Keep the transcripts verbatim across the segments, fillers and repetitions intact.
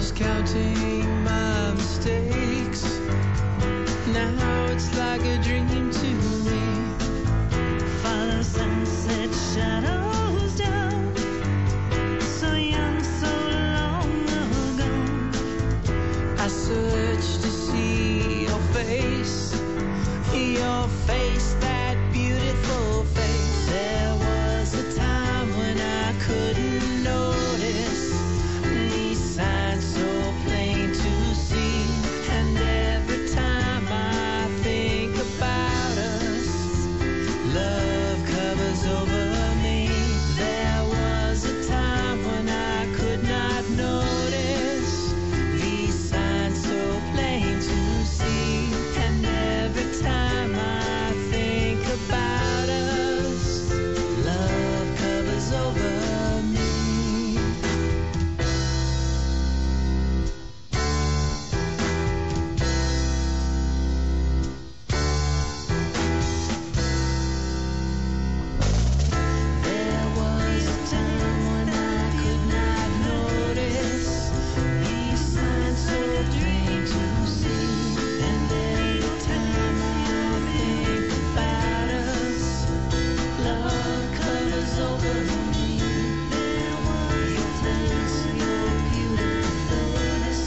was counting my mistakes. Now it's like a dream to me. Follow sunset shadows down. So young, so long ago. I searched to see your face. Your face, that beautiful face. There was a time when I couldn't notice these signs so plain to see. And every time I think about us, love covers over me. There was a time when I could not notice these signs so plain to see. And every time I think about us, love covers over me. There was a time when I could not notice these signs so plain to see. And every time I think about us, love covers over me. There was a time your beautiful face.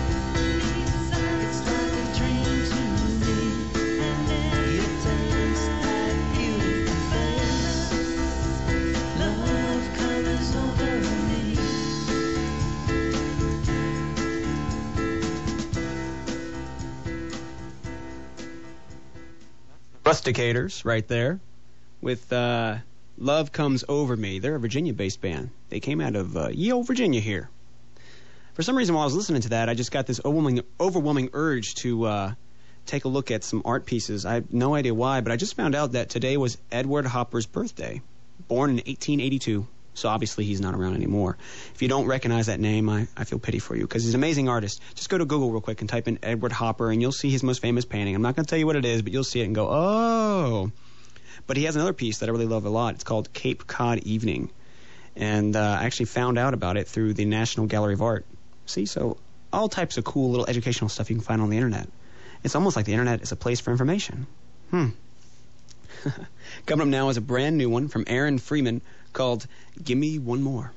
It's like a dream to me. Your dance, that beautiful face. Love covers over me. Rusticators right there with uh, Love Comes Over Me. They're a Virginia-based band. They came out of uh, ye olde Virginia here. For some reason, while I was listening to that, I just got this overwhelming, overwhelming urge to uh, take a look at some art pieces. I have no idea why, but I just found out that today was Edward Hopper's birthday, born in eighteen eighty-two. So obviously he's not around anymore. If you don't recognize that name, I, I feel pity for you because he's an amazing artist. Just go to Google real quick and type in Edward Hopper, and you'll see his most famous painting. I'm not going to tell you what it is, but you'll see it and go, oh. But he has another piece that I really love a lot. It's called Cape Cod Evening. And uh, I actually found out about it through the National Gallery of Art. See, so all types of cool little educational stuff you can find on the internet. It's almost like the internet is a place for information. Hmm. Coming up now is a brand new one from Aaron Freeman called Gimme One More.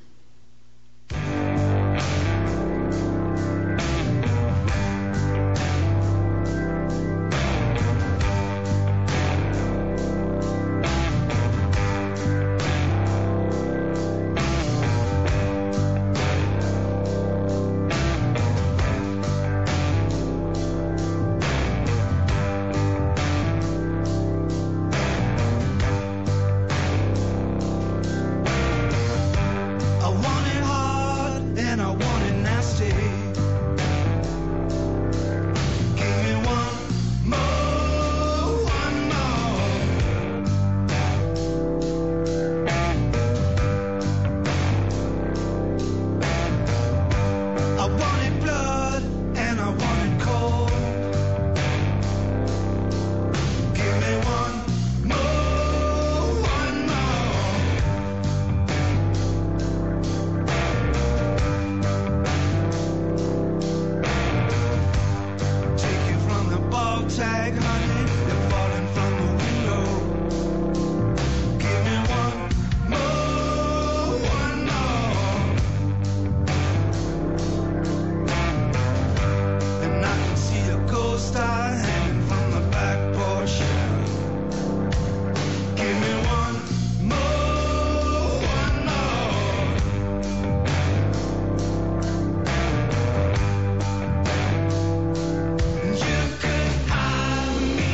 You could hide me.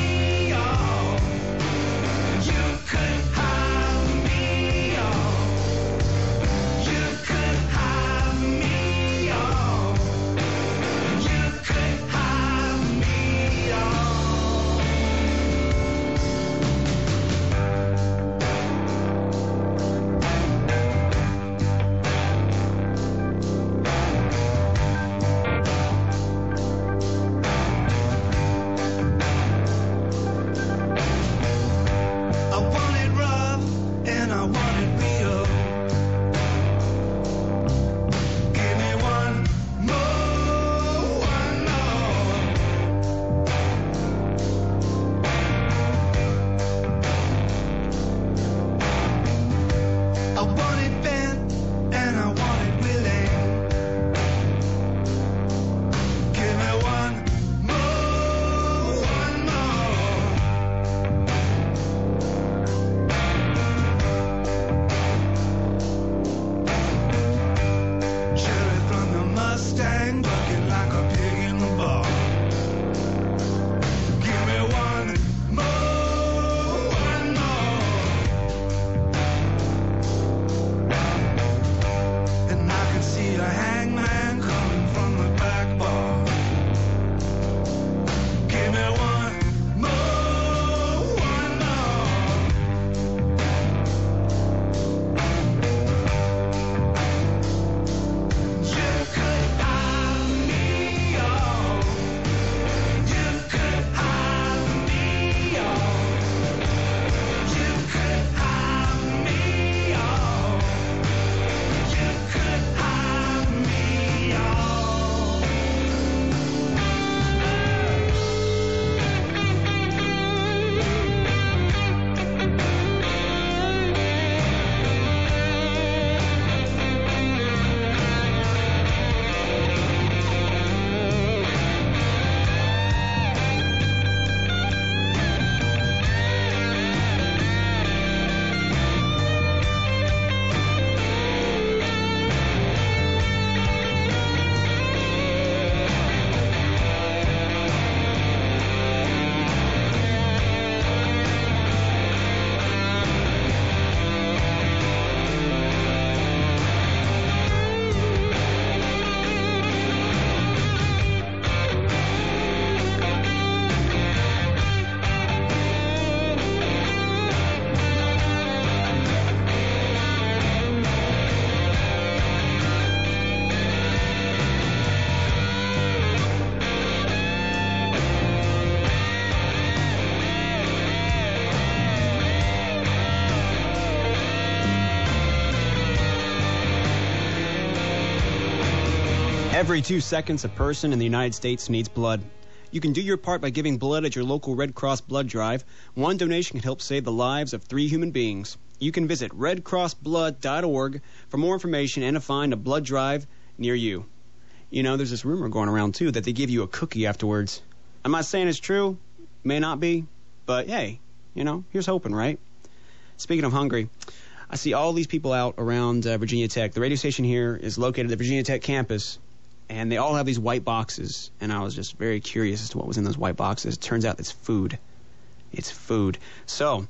Every two seconds, a person in the United States needs blood. You can do your part by giving blood at your local Red Cross blood drive. One donation can help save the lives of three human beings. You can visit red cross blood dot org for more information and to find a blood drive near you. You know, there's this rumor going around, too, that they give you a cookie afterwards. I'm not saying it's true. May not be. But, hey, you know, here's hoping, right? Speaking of hungry, I see all these people out around uh, Virginia Tech. The radio station here is located at the Virginia Tech campus, and they all have these white boxes. And I was just very curious as to what was in those white boxes. It turns out it's food. It's food. So,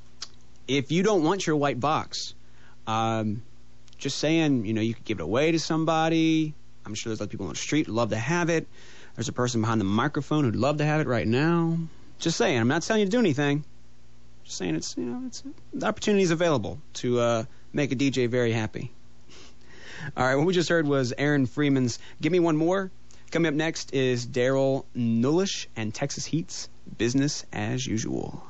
if you don't want your white box, um, just saying, you know, you could give it away to somebody. I'm sure there's other people on the street who'd love to have it. There's a person behind the microphone who'd love to have it right now. Just saying. I'm not telling you to do anything. Just saying it's, you know, it's the opportunity is available to uh, make a D J very happy. All right, what we just heard was Aaron Freeman's Give Me One More. Coming up next is Daryl Nullish and Texas Heat's Business as Usual.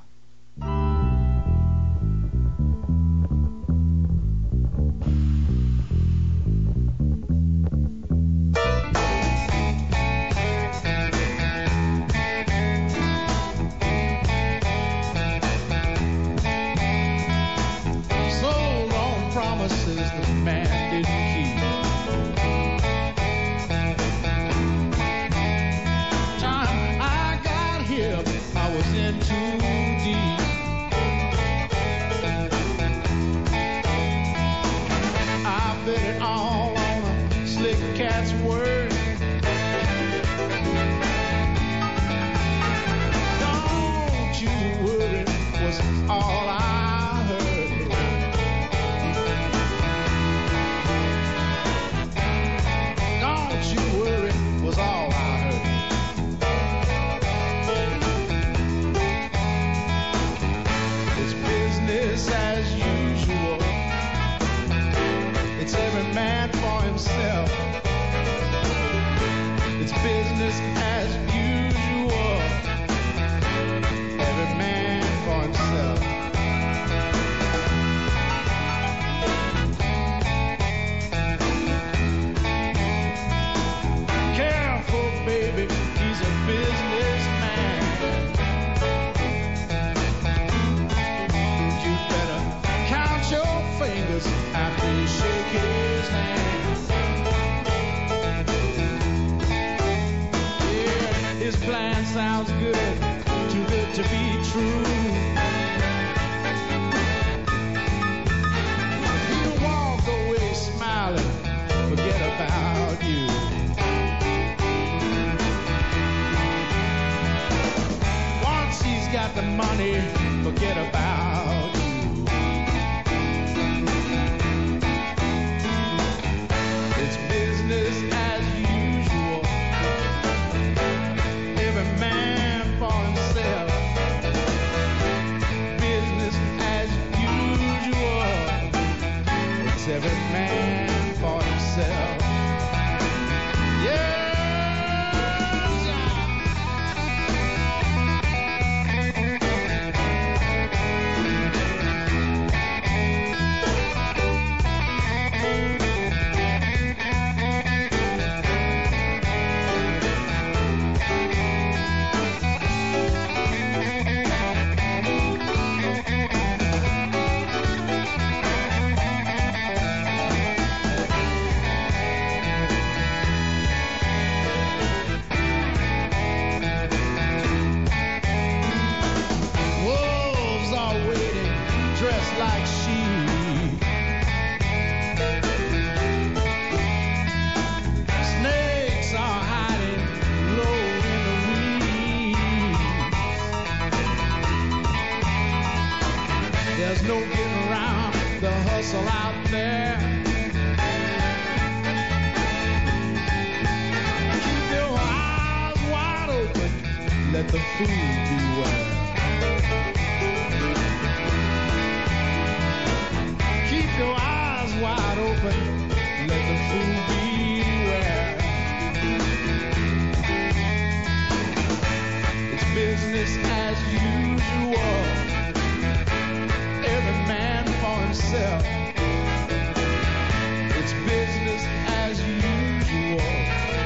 It's business as usual.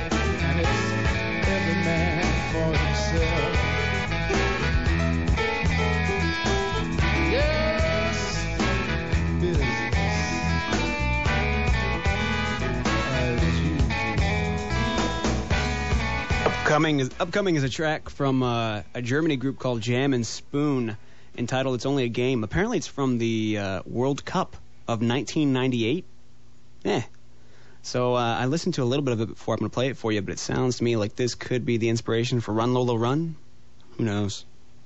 Upcoming is, upcoming is a track from uh, a Germany group called Jam and Spoon, entitled It's Only a Game. Apparently it's from the uh, World Cup of nineteen ninety-eight. Eh. So uh, I listened to a little bit of it before. I'm going to play it for you, but it sounds to me like this could be the inspiration for Run Lola Run. Who knows?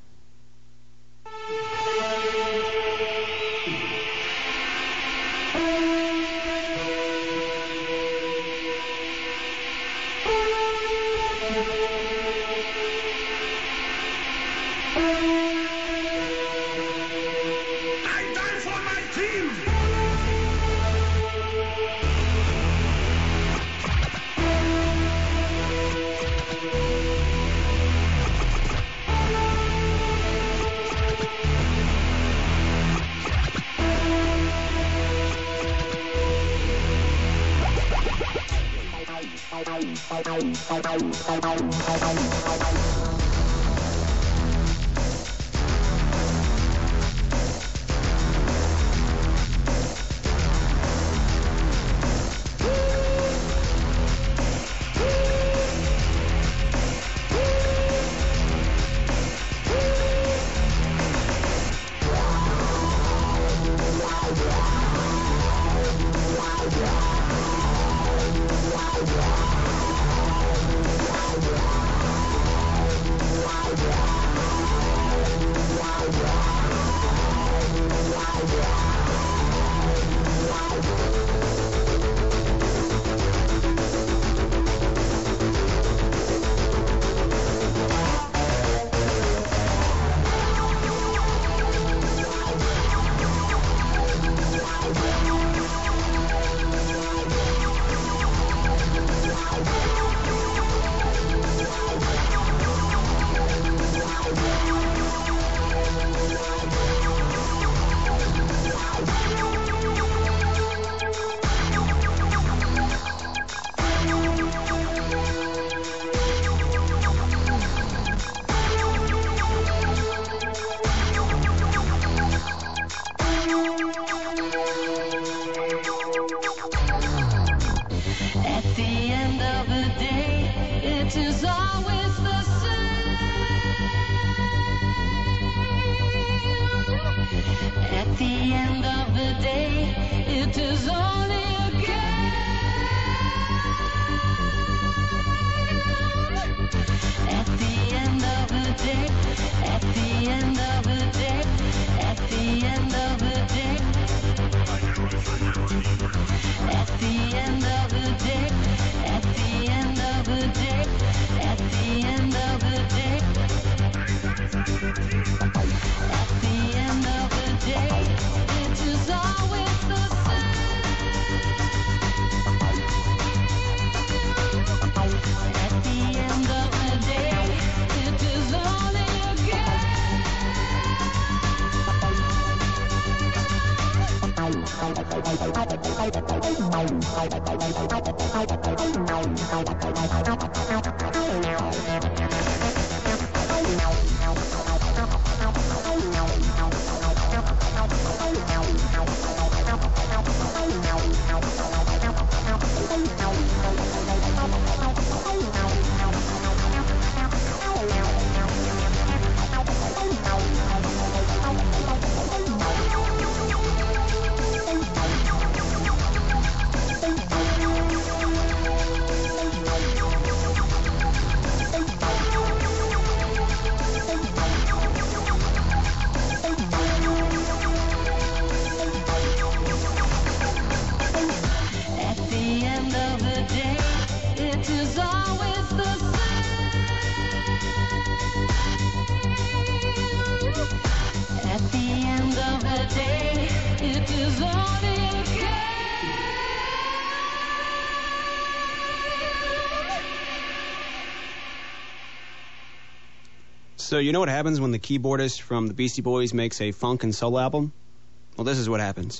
So you know what happens when the keyboardist from the Beastie Boys makes a funk and soul album? Well, this is what happens.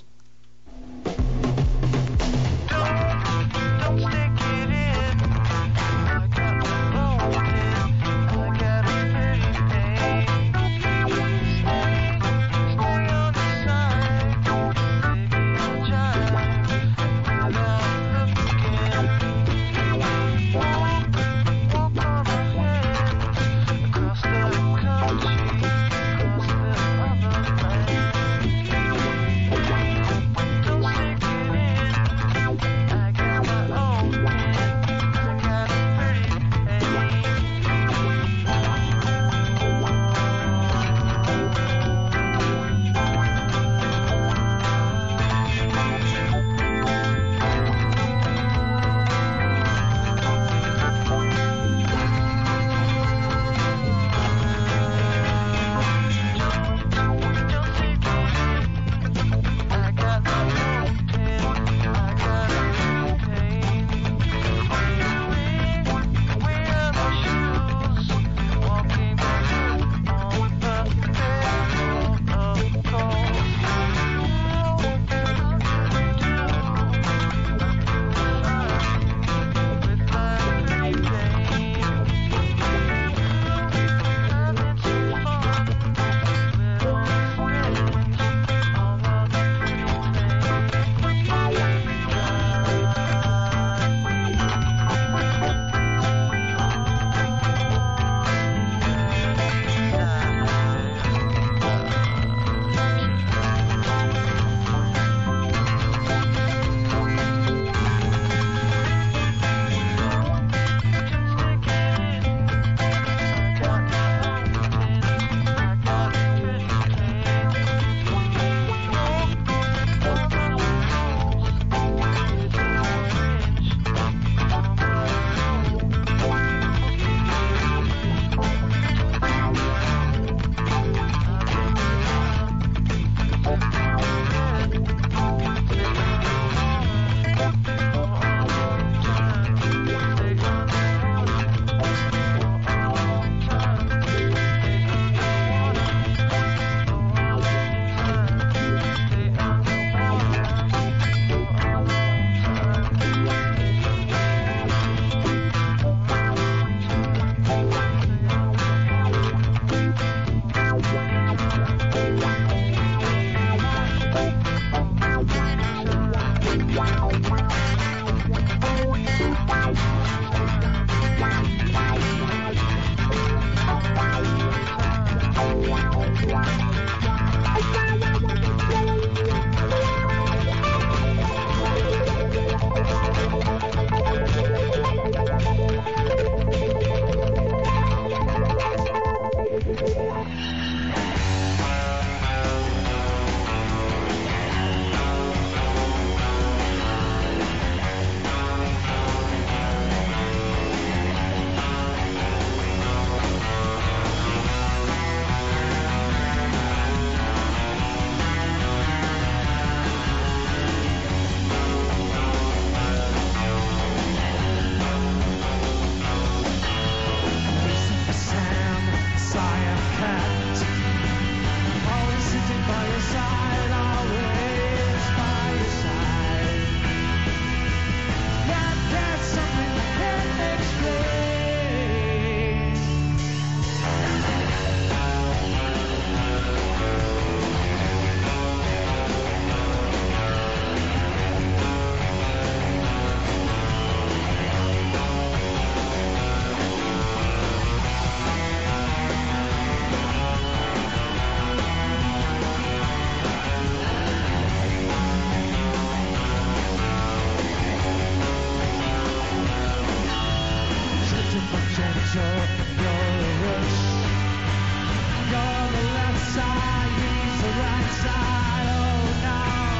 you're, you're a rush. You're the left side, he's the right side, oh no.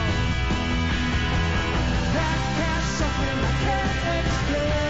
That cat's something I can't explain.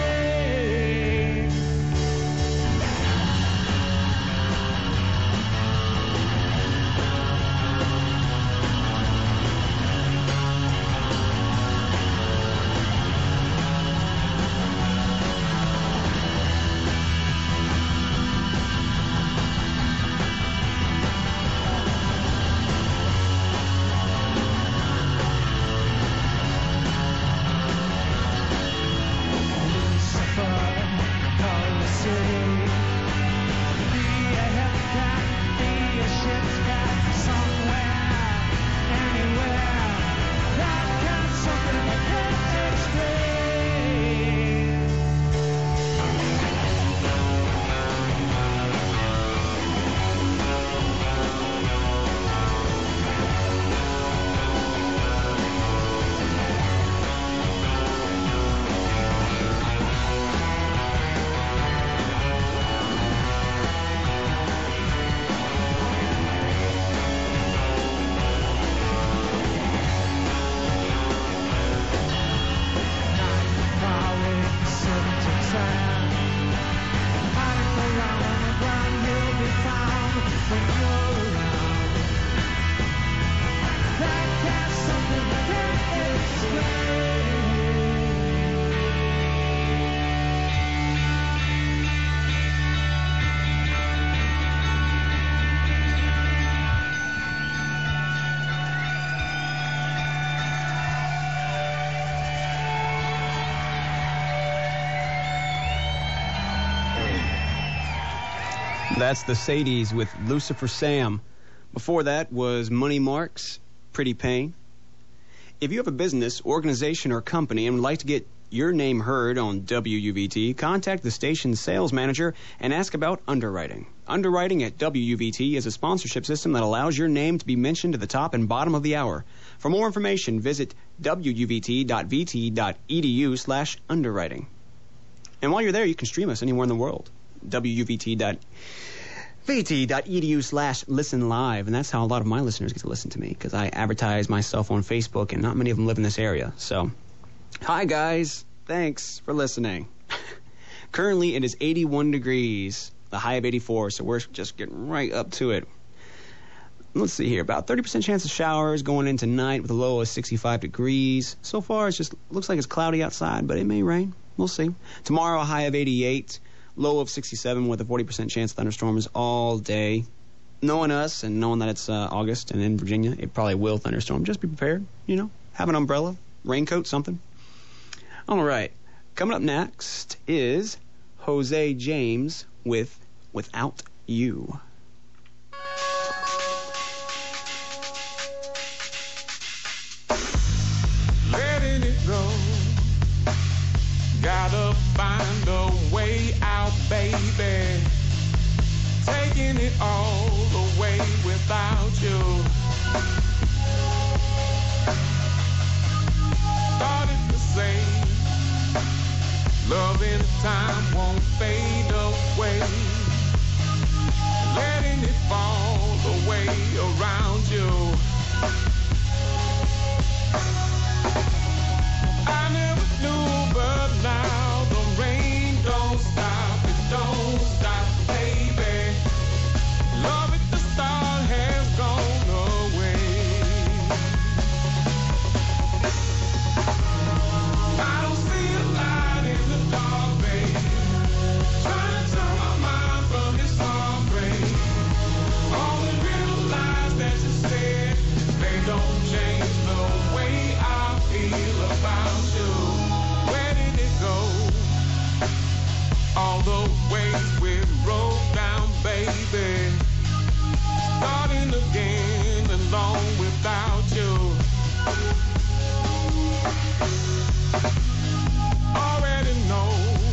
That's the Sadies with Lucifer Sam. Before that was Money Marks, Pretty Pain. If you have a business, organization, or company and would like to get your name heard on W U V T, contact the station's sales manager and ask about underwriting. Underwriting at W U V T is a sponsorship system that allows your name to be mentioned at the top and bottom of the hour. For more information, visit W U V T dot V T dot E D U slash underwriting. And while you're there, you can stream us anywhere in the world. W U V T dot V T dot E D U slash listen live. And that's how a lot of my listeners get to listen to me, because I advertise myself on Facebook, and not many of them live in this area. So, hi guys. Thanks for listening. Currently, it is eighty-one degrees, the high of eighty-four, so we're just getting right up to it. Let's see here. About thirty percent chance of showers going in tonight with a low of sixty-five degrees. So far, it just looks like it's cloudy outside, but it may rain. We'll see. Tomorrow, a high of eighty-eight. Low of sixty-seven with a forty percent chance of thunderstorms all day. Knowing us and knowing that it's uh, August and in Virginia, it probably will thunderstorm. Just be prepared, you know. Have an umbrella, raincoat, something. All right. Coming up next is Jose James with Without You. Letting it go. Gotta find a way out, baby. Taking it all away without you. Started to say, love in time won't fade away. Letting it fall away around you. I never knew, but now the rain don't stop, it don't stop, baby. Love at the start has gone away. I don't see a light in the dark, baby. Trying to turn my mind from this heartbreak. All the real lies that you said, they don't change the way I feel about you. Where did it go? All the ways we broke down, baby. Starting again alone without you. Already know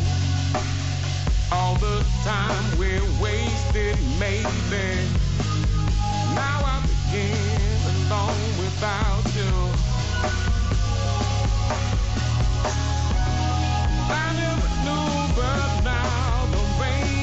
all the time we're wasted, maybe. Now I begin alone without you. I never knew, but now the rain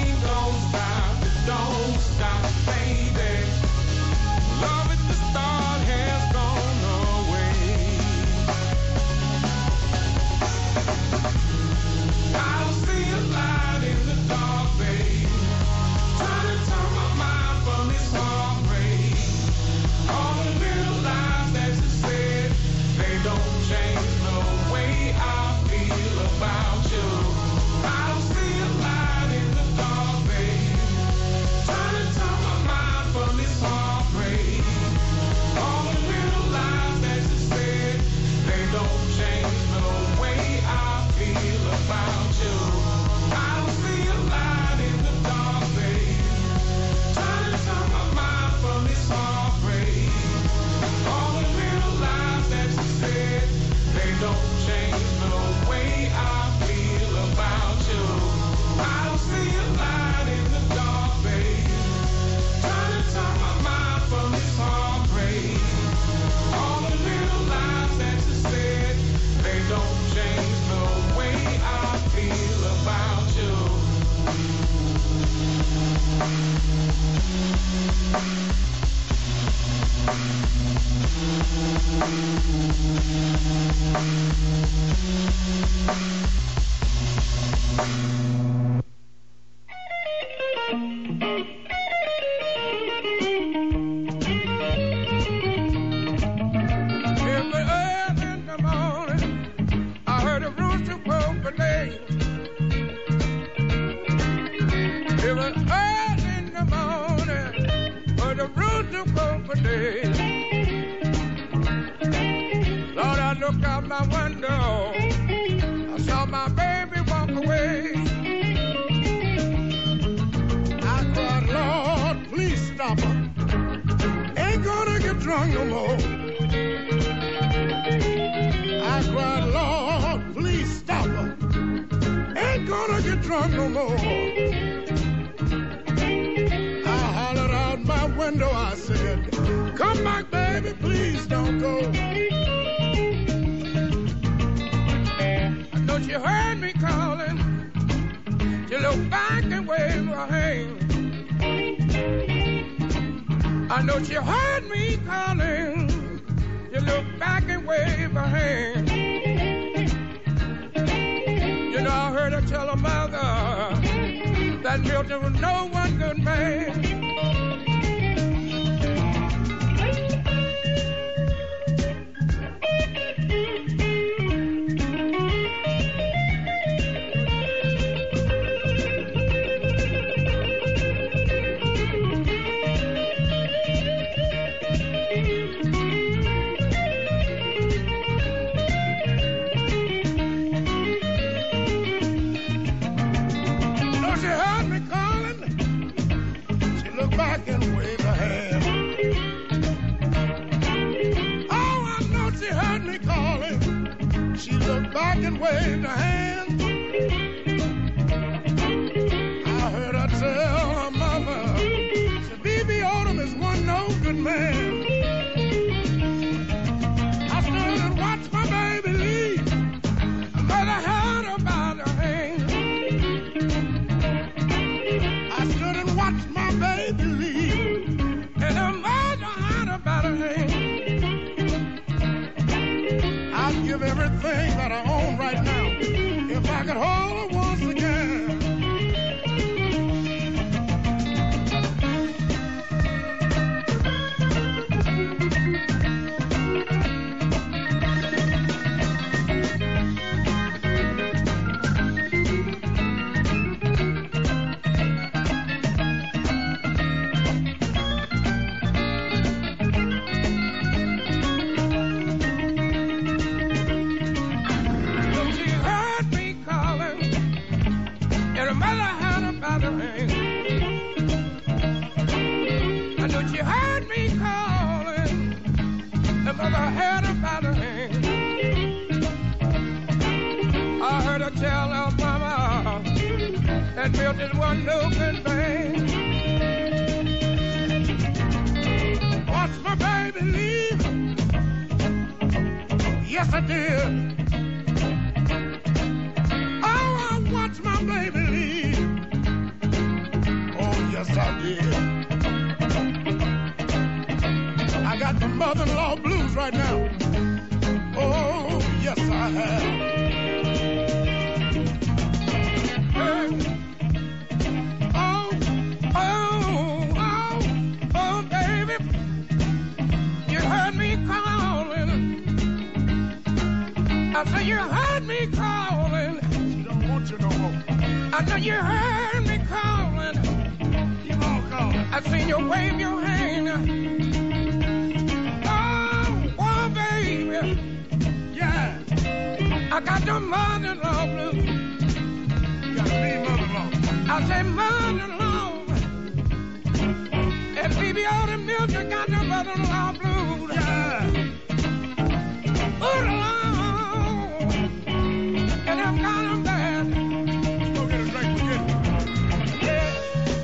to go for days. Lord, I looked out my window. I saw my baby walk away. I cried, Lord, please stop her. Ain't gonna get drunk no more. I cried, Lord, please stop her. Ain't gonna get drunk no more. I hollered out my window, I said, come back, baby, please don't go. I know she heard me calling. She looked back and waved her hand. I know she heard me calling. She looked back and waved her hand. You know, I heard her tell her mother that Milton was no one good man. Back and waved her hand. I heard her tell her mama, said, B B Odom is one no good man. I stood and watched my baby leave. I mother had her by the hand. I stood and watched my baby leave, and her mother had her by the hand. I'd give everything that I own right now if I could hold her once again. That Milton was no good man. Watch my baby leave. Yes, I did. Oh, I watched my baby leave. Oh, yes, I did. I got the mother-in-law blues right now. Oh, yes, I have. I said you heard me calling. She don't want you no more. I know you heard me calling. Keep on calling. I seen you wave your hand. Oh, oh, baby. Yeah. I got the mother-in-law blues. You got me mother-in-law. I said mother-in-law. And baby, all the milk, you got the mother-in-law blues. Yeah. Mother-in-law. And I'm kind of bad. Let's go get a drink, forget it. Yeah.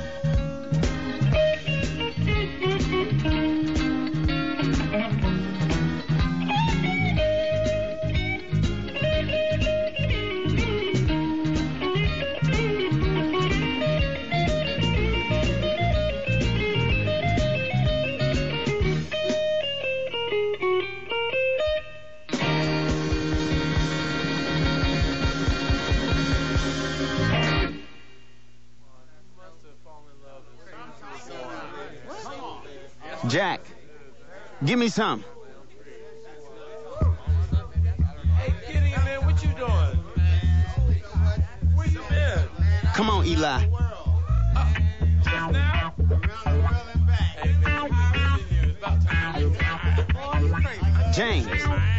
Jack, give me some. Hey, Gideon, man, what you doing? Where you been? Come on, Eli. Uh, just now? Hey, man, James.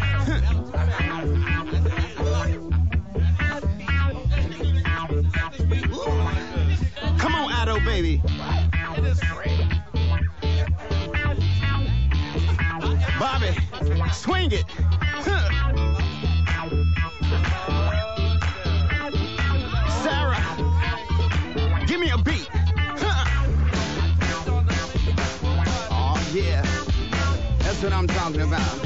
Come on, Otto, baby. Bobby, swing it. Sarah, give me a beat. Oh, yeah. That's what I'm talking about.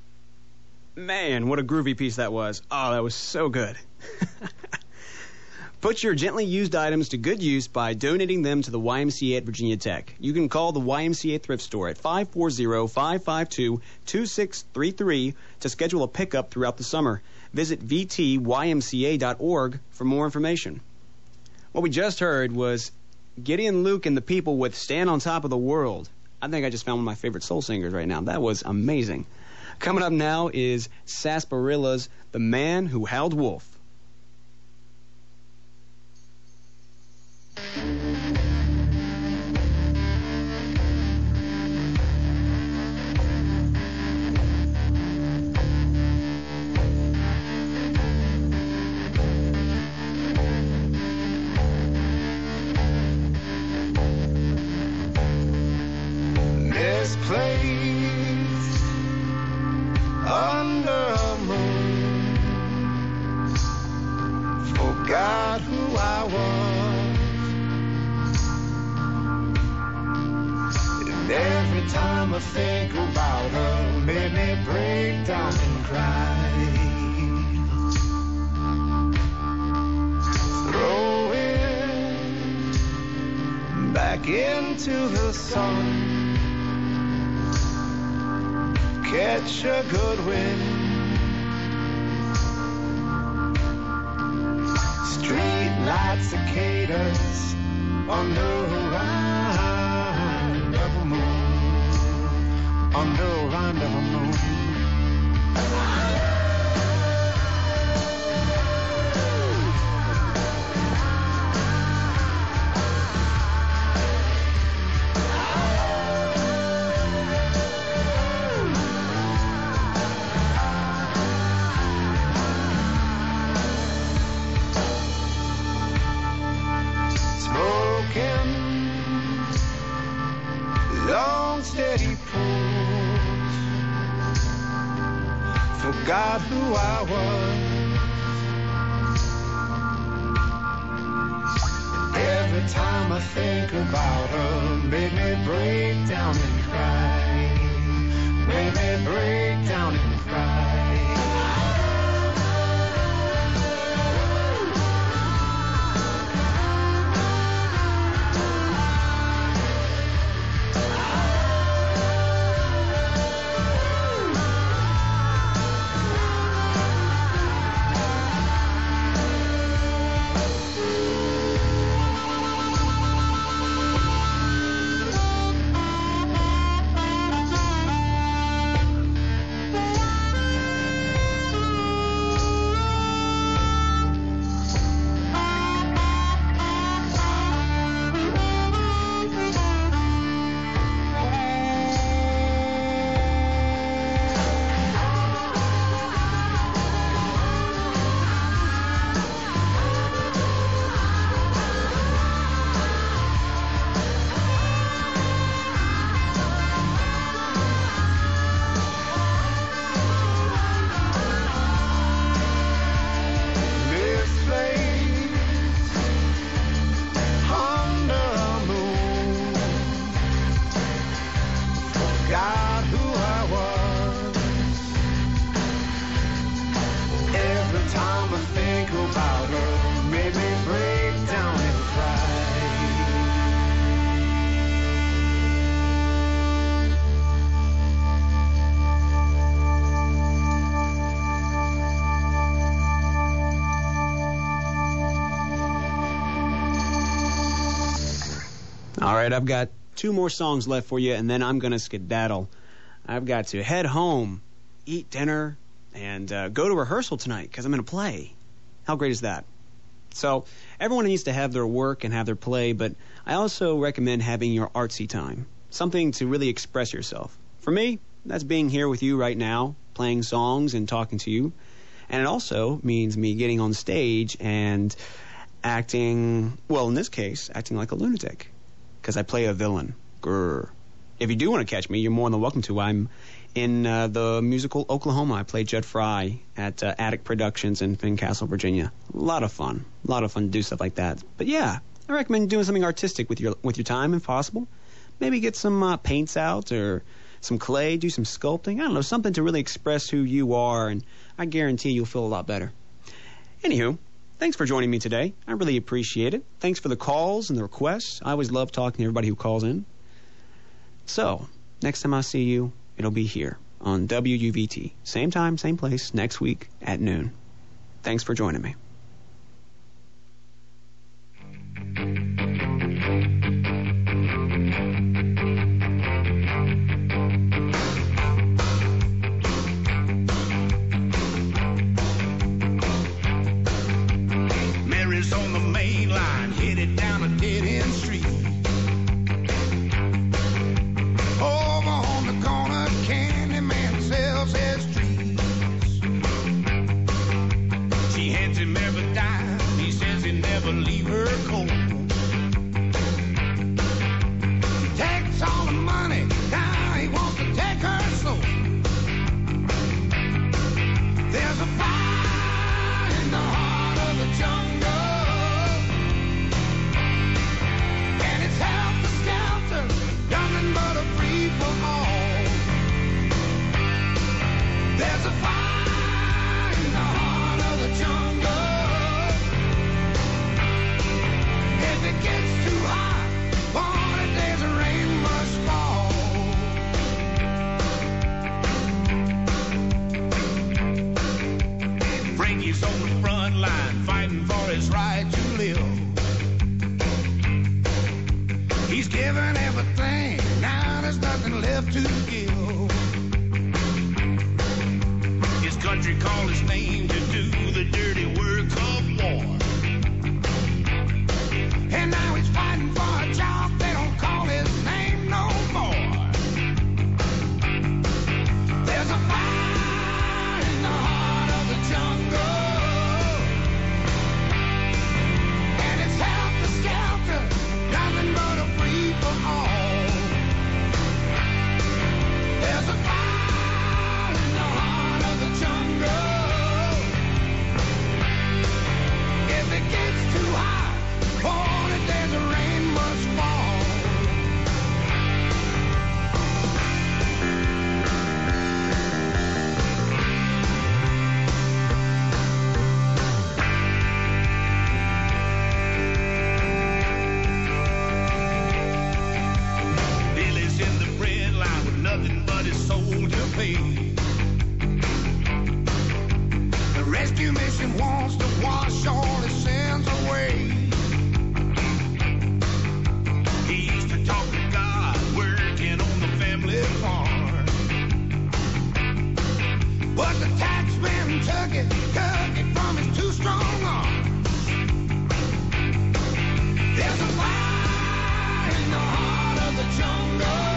Man, what a groovy piece that was. Oh, that was so good. Put your gently used items to good use by donating them to the Y M C A at Virginia Tech. You can call the Y M C A Thrift Store at five four zero, five five two, two six three three to schedule a pickup throughout the summer. Visit v t y m c a dot org for more information. What we just heard was Gideon Luke and the People with Stand on Top of the World. I think I just found one of my favorite soul singers right now. That was amazing. Coming up now is Sarsaparillas, The Man Who Howled Wolf. Misplaced under a moon, forgot who I was. And every time I think about her, made me break down and cry. Throw it back into the sun. Catch a good wind. Street lights, cicadas under a rind of a moon. Under a rind of a moon. Long steady pulls, forgot who I was. Every time I think about her, made me break down and cry. Made me break down and cry. All right, I've got two more songs left for you, and then I'm going to skedaddle. I've got to head home, eat dinner, and uh, go to rehearsal tonight because I'm going to play. How great is that? So everyone needs to have their work and have their play, but I also recommend having your artsy time, something to really express yourself. For me, that's being here with you right now, playing songs and talking to you. And it also means me getting on stage and acting, well, in this case, acting like a lunatic, because I play a villain. Grr. If you do want to catch me, you're more than welcome to. I'm in uh, the musical Oklahoma. I play Judd Fry at uh, Attic Productions in Fincastle, Virginia. A lot of fun. A lot of fun to do stuff like that. But yeah, I recommend doing something artistic with your with your time if possible. Maybe get some uh, paints out or some clay, do some sculpting. I don't know, something to really express who you are, and I guarantee you'll feel a lot better. Anywho, Thanks for joining me today. I really appreciate it. Thanks for the calls and the requests. I always love talking to everybody who calls in. So, next time I see you, it'll be here on W U V T. Same time, same place, next week at noon. Thanks for joining me. Mary's on the main line, headed down a dead-end street. Over on the corner, Candyman sells his trees. She hands him every dime, he says he'll never leave her cold. He takes all the money, now he wants to take her soul. There's a fire in the heart of the jungle, and it's helter-skelter, nothing but a free-for-all. There's a fire in the heart of the jungle. If it gets too hot, forty days of rain must fall. Frankie's on the front line, fighting for his right to live. He's given everything, now there's nothing left to give. His country called his name to do the dirty work of war. And now he's fighting for a job, they don't call his name no more. There's a fire in the heart of the jungle, and it's helter-skelter, nothing but a free-for-all. There's a fire in the heart of the jungle. If it gets too hot, forty days of rain must fall. Billy's in the bread line with nothing but his soul to pay. The rescue mission wants to wash all his sins away. He used to talk to God, working on the family farm. But the taxman took it, took it from his two strong arms. There's a fire in the heart of the jungle,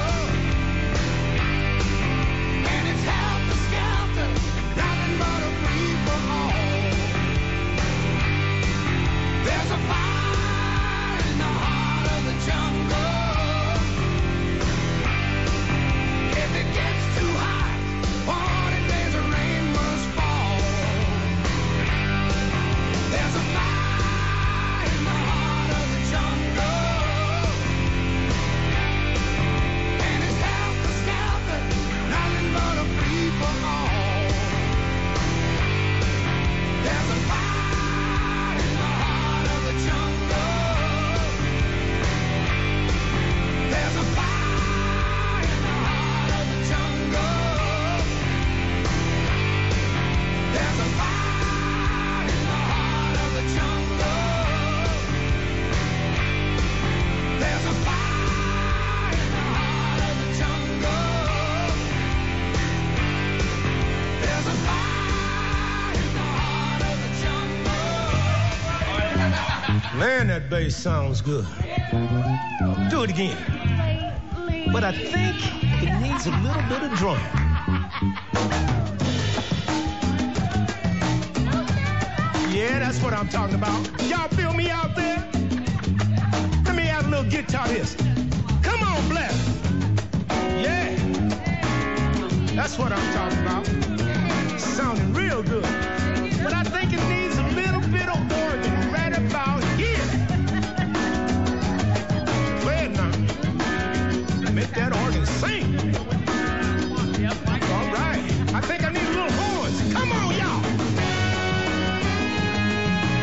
and it's helter-skelter, nothing but a free-for-all. There's a fire in the heart of the jungle. If it gets too hot, forty days of rain must fall. There's a fire in the heart of the jungle, and it's helter-skelter, nothing but a free-for-all. There's a fire in the heart of the jungle. There's a fire in the heart of the jungle. There's a fire in the heart of the jungle. There's a fire in the heart of the jungle. There's a fire in the heart of the jungle. Man, that bass sounds good. Do it again. But I think it needs a little bit of drum. Yeah, that's what I'm talking about. Y'all feel me out there? Let me add a little guitar this. Come on, Bless. Yeah. That's what I'm talking about. Sounding real good. But I think it needs a little bit of organ right about here. Play it now. Make that organ sing. All right. I think I need a little horns. Come on, y'all.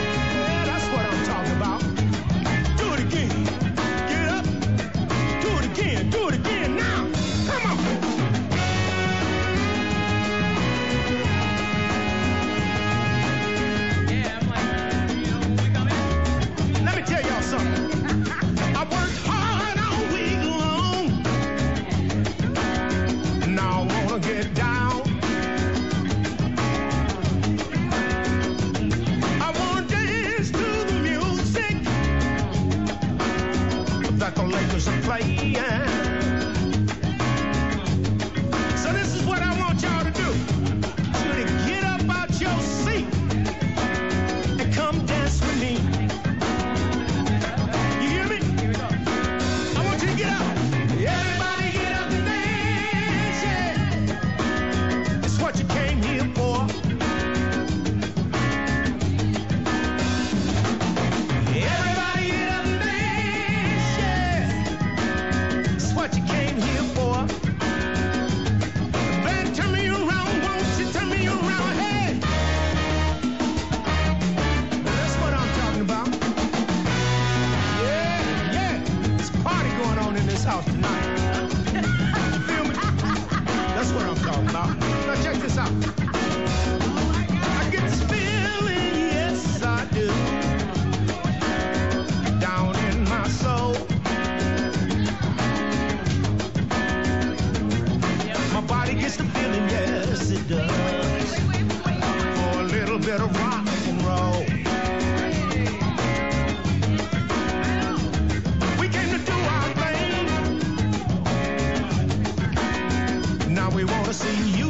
house tonight. You feel me? That's what I'm talking about. Now check this out. I get this feeling, yes I do, down in my soul. My body gets the feeling, yes it does, for a little bit of rock and roll. We came to do our thing. Now we want to see you